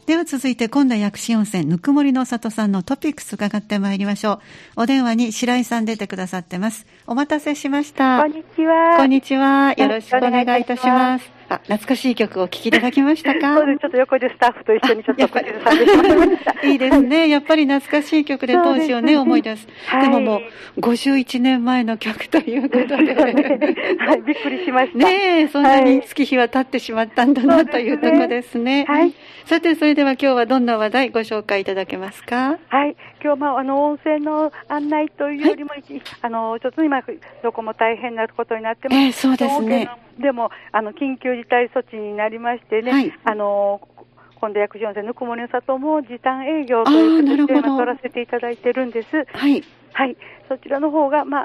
では続いて今度は薬師温泉ぬくもりの里さんのトピックス伺ってまいりましょう。お電話に白井さん出てくださってます。お待たせしました。 こんにちは。 こんにちは。よろしくお願いいたします。懐かしい曲をお聴きいただきましたか？ そうです。ちょっと横でスタッフと一緒にちょっと口ずさんでしまいました。 いいですね。やっぱり懐かしい曲で当時をね、思い出す。でももう51年前の曲ということで。 はい、びっくりしました。 ねえ、そんなに月日は経ってしまったんだなというところですね。 はい。 さて、それでは今日はどんな話題ご紹介いただけますか？ はい。今日温泉の案内というよりも、ちょっと今どこも大変なことになってます。 そうですね。 でも緊急事態措置になりましてね、はい、今度薬師温泉ぬくもりの里も時短営業という形で取らせていただいてるんです。 はい。 はい。そちらの方が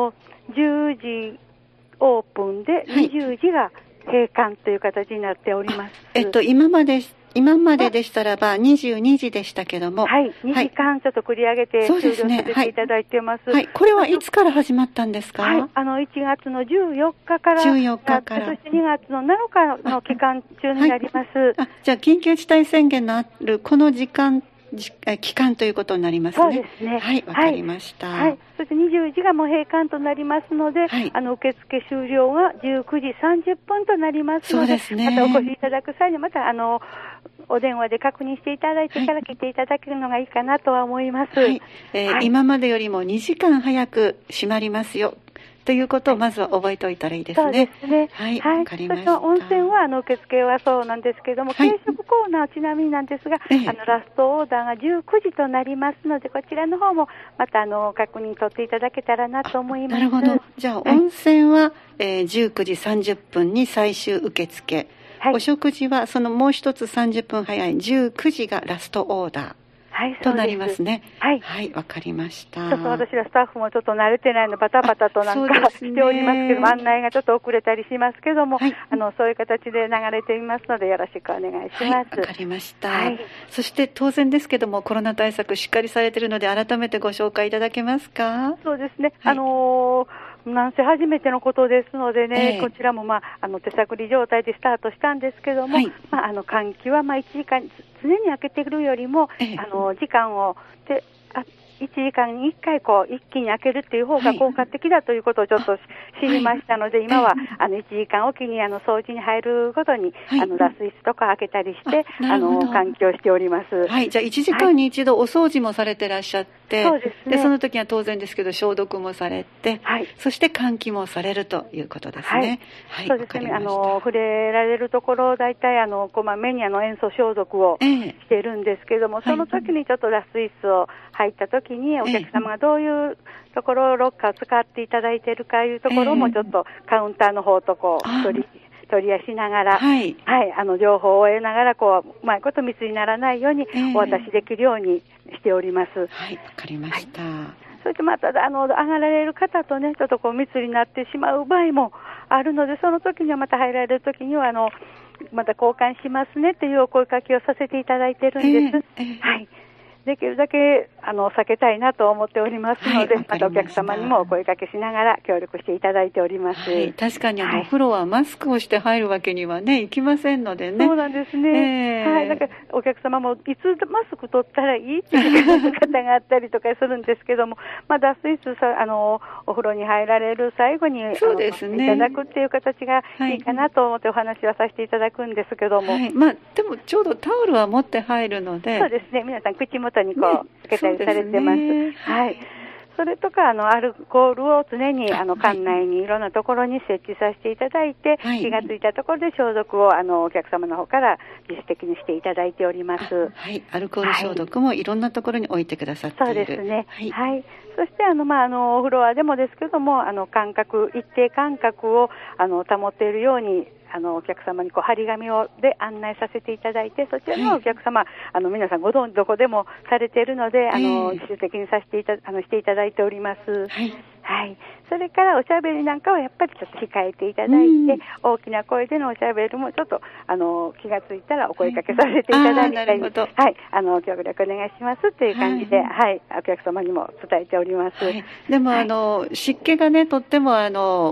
10時オープンで20時が閉館という形になっております。 今まででしたらば22時でしたけども、 はい、2時間ちょっと繰り上げて終了させていただいてます。 はい、これはいつから始まったんですか？ はい、1月の14日から 14日からそして2月の7日の期間中になります。 じゃあ緊急事態宣言のあるこの期間ということになりますね。 そうですね。 はい、わかりました。 はい。そして20時がもう閉館となりますので、はい、受付終了が19時30分となりますので、そうですね、またお越しいただく際にまたお電話で確認していただいてから来ていただけるのがいいかなとは思います。はい。 今までよりも2時間早く閉まりますよ。ということをまずは覚えておいたらいいですね。 そうですね。 はい、わかりました。 温泉は受付はそうなんですけども、軽食コーナーはちなみになんですが、ラストオーダーが19時となりますので、こちらの方もまた確認取っていただけたらなと思います。 なるほど。じゃあ温泉は、19時30分に最終受付、お食事はそのもう一つ30分早い19時がラストオーダー。はい、となりますね。はい、はい、わかりました。 ちょっと私らスタッフもちょっと慣れてないのバタバタとなんかしておりますけども、案内がちょっと遅れたりしますけども、はい、そういう形で流れていますのでよろしくお願いします。 はい、わかりました。はい、そして当然ですけどもコロナ対策しっかりされているので改めてご紹介いただけますか？ そうですね。はい、なんせ初めてのことですのでね、こちらも手探り状態でスタートしたんですけども、はい、換気は1時間常に開けてくるよりも、時間を1時間に1回一気に開けるっていう方が効果的だということをちょっと知りましたので、今は1時間おきに掃除に入るごとに、脱水室とか開けたりして換気をしております。 はい、じゃあ1時間に一度お掃除もされてらっしゃって、 そうですね。 でその時は当然ですけど消毒もされて、はい、そして換気もされるということですね。 はい、そうですね。触れられるところだいたいこまめに塩素消毒をしているんですけども、その時にちょっと脱水室を入った時にお客様がどういうところロッカーを使っていただいているかいうところもちょっとカウンターの方と取りしながら、はい、情報を得ながらうまいこと密にならないようにお渡しできるようにしております。 はい、わかりました。 そしてまた上がられる方とねちょっと密になってしまう場合もあるので、その時にはまた入られる時にはまた交換しますねっていうお声かけをさせていただいてるんです。はい。できるだけ避けたいなと思っておりますので、またお客様にもお声かけしながら協力していただいております。 はい、確かにお風呂はマスクをして入るわけにはねいきませんのでね。 そうなんですね。はい、なんかお客様もいつマスク取ったらいいっていう方があったりとかするんですけども、脱水室お風呂に入られる最後にそうですね、 いただくっていう形がいいかなと思ってお話はさせていただくんですけども、 はい、でもちょうどタオルは持って入るので、 そうですね。皆さん口元につけたりされてます。はい。それとかアルコールを常に館内にいろんなところに設置させていただいて、気がついたところで消毒をお客様の方から自主的にしていただいております。 はい。アルコール消毒もいろんなところに置いてくださっている。 そうですね。はい。そしておフロアでもですけども一定間隔を保っているようにお客様に張り紙で案内させていただいて、そちらのお客様、皆さんご存知どこでもされているので、自主的にしていただいております。はい。はい。それからおしゃべりなんかはやっぱりちょっと控えていただいて、大きな声でのおしゃべりもちょっと気がついたらお声かけさせていただいて、はい、協力お願いしますっていう感じで、はい、お客様にも伝えております。 はい、でも湿気がねとっても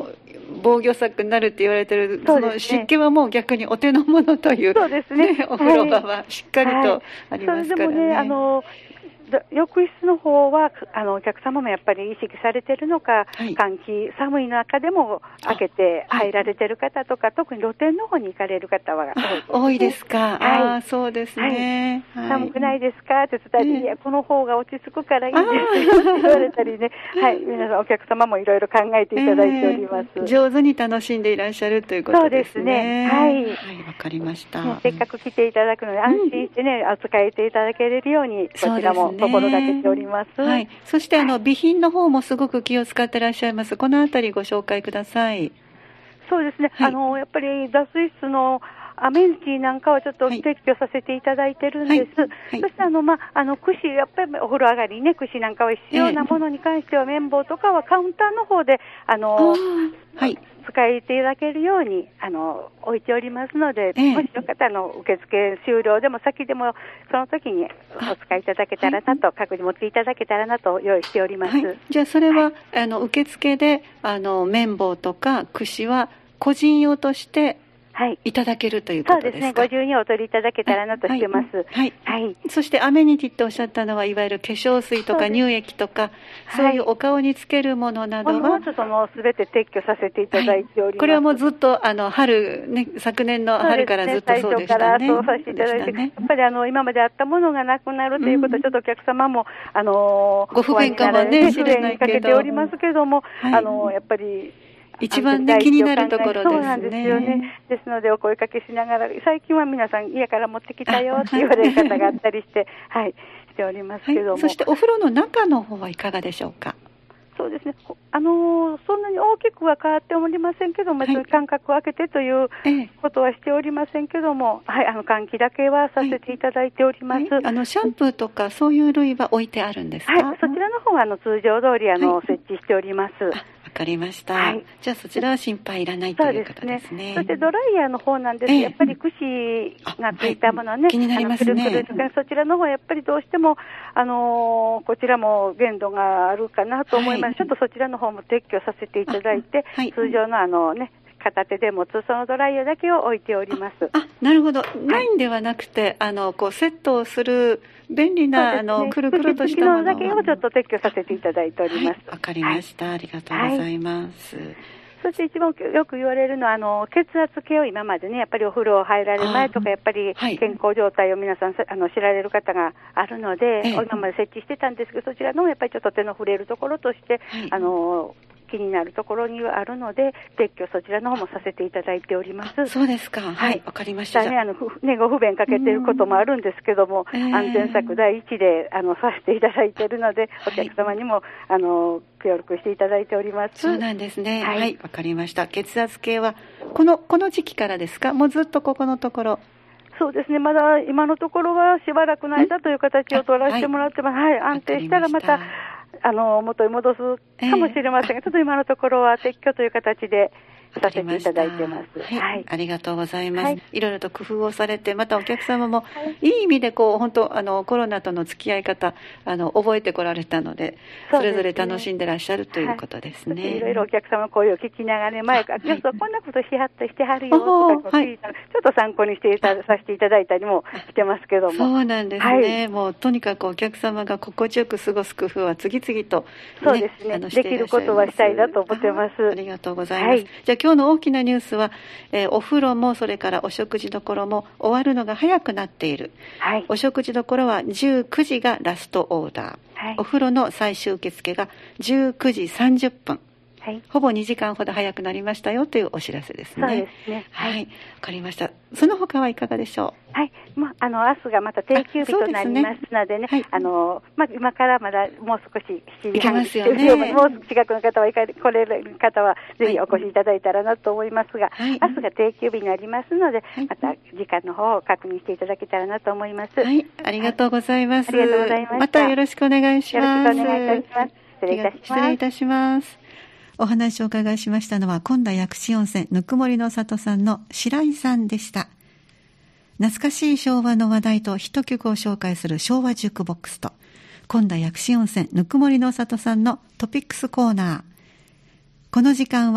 防御策になるって言われてる、その湿気はもう逆にお手の物という、 そうですね、 お風呂場はしっかりとありますからね。 それでもね、浴室の方はお客様もやっぱり意識されているのか、換気、寒い中でも開けて入られている方とか、特に露天の方に行かれる方は多いですか。そうですね。 寒くないですかって伝えて、いや、この方が落ち着くからいいですよって言われたりね、皆さんお客様もいろいろ考えていただいております。 上手に楽しんでいらっしゃるということですね。 そうですね。 わかりました。 せっかく来ていただくので安心してね、扱えていただけれるように、こちらも心がけております。 そして備品の方もすごく気を使ってらっしゃいます。このあたりご紹介ください。 そうですね。やっぱり脱水室のアメンティなんかはちょっと撤去させていただいてるんです。そして櫛、やっぱりお風呂上がりね、櫛なんかは必要なものに関しては、綿棒とかはカウンターの方で使えていただけるように置いておりますので、もしよかったら受付終了でも先でもその時にお使いいただけたらなと、各自持っていただけたらなと用意しております。 じゃあそれは、受付で綿棒とか櫛は個人用としていただけるということですか。 そうですね。ご自由にお取りいただけたらなとしてます。 そしてアメニティっておっしゃったのは、いわゆる化粧水とか乳液とか、そういうお顔につけるものなどはすべて撤去させていただいております。 これはもうずっと春ね、昨年の春からずっとそうでしたね。 最初からそうさせていただいて、やっぱり今まであったものがなくなるということは、ちょっとお客様もご不便かもね、 不便にかけておりますけども、やっぱり一番ね、気になるところですね。 そうなんですよね。ですのでお声かけしながら、最近は皆さん家から持ってきたよって言われる方があったりして、しておりますけども。 そしてお風呂の中の方はいかがでしょうか。 そうですね。そんなに大きくは変わっておりませんけども、間隔を空けてということはしておりませんけども、換気だけはさせていただいております。シャンプーとかそういう類は置いてあるんですか。 そちらの方は通常通り設置しております。 わかりました。じゃあそちらは心配いらないということですね。 そしてドライヤーの方なんですが、やっぱり櫛がついたものね、 気になりますね。 そちらの方はやっぱりどうしてもこちらも限度があるかなと思います。ちょっとそちらの方も撤去させていただいて、通常の片手で持つそのドライヤーだけを置いております。 なるほど。ないんではなくて、こうセットをする便利なくるくるとしたものだけをちょっと撤去させていただいております。 わかりました。ありがとうございます。 そして一番よく言われるのは血圧計を今までね、やっぱりお風呂入られる前とかやっぱり健康状態を皆さん知られる方があるので、今まで設置してたんですけど、そちらのやっぱりちょっと手の触れるところとして気になるところにはあるので、撤去そちらの方もさせていただいております。 そうですか。わかりました。 ご不便かけていることもあるんですけども、安全策第一でさせていただいているので、お客様にも協力していただいております。 そうなんですね。わかりました。血圧計はこの時期からですか。もうずっとここのところ。 そうですね。まだ今のところはしばらくの間という形を取らせてもらってます。安定したらまた元に戻すかもしれませんが、ちょっと今のところは撤去という形でさせていただいてます。 ありがとうございます。いろいろと工夫をされて、またお客様もいい意味で本当コロナとの付き合い方覚えてこられたので、それぞれ楽しんでらっしゃるということですね。 いろいろお客様の声を聞きながら、前からちょっとこんなことしはってしてはるよとか聞いたら、ちょっと参考にしてさせていただいたりもしてますけども。 そうなんですね。もうとにかくお客様が心地よく過ごす工夫は次々とそうですね。できることはしたいなと思ってます。 ありがとうございます。じゃあ今日の大きなニュースは、お風呂もそれからお食事どころも終わるのが早くなっている。お食事どころは19時がラストオーダー。お風呂の最終受付が19時30分。ほぼ2時間ほど早くなりましたよというお知らせですね。 そうですね。 わかりました。その他はいかがでしょう。 明日がまた定休日となりますのでね、今からまだもう少し7時半ますよね。 もう近くの方は来れる方はぜひお越しいただいたらなと思いますが、明日が定休日になりますので、また時間の方を確認していただけたらなと思います。 ありがとうございます。 ありがとうございました。 またよろしくお願いします。 よろしくお願いいたします。 失礼いたします。お話をお伺いしましたのは、今度薬師温泉ぬくもりの里さんの白井さんでした。懐かしい昭和の話題とヒット曲を紹介する昭和ジュークボックスと、今度薬師温泉ぬくもりの里さんのトピックスコーナー。この時間は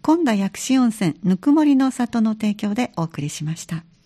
本田薬師温泉ぬくもりの里の提供でお送りしました。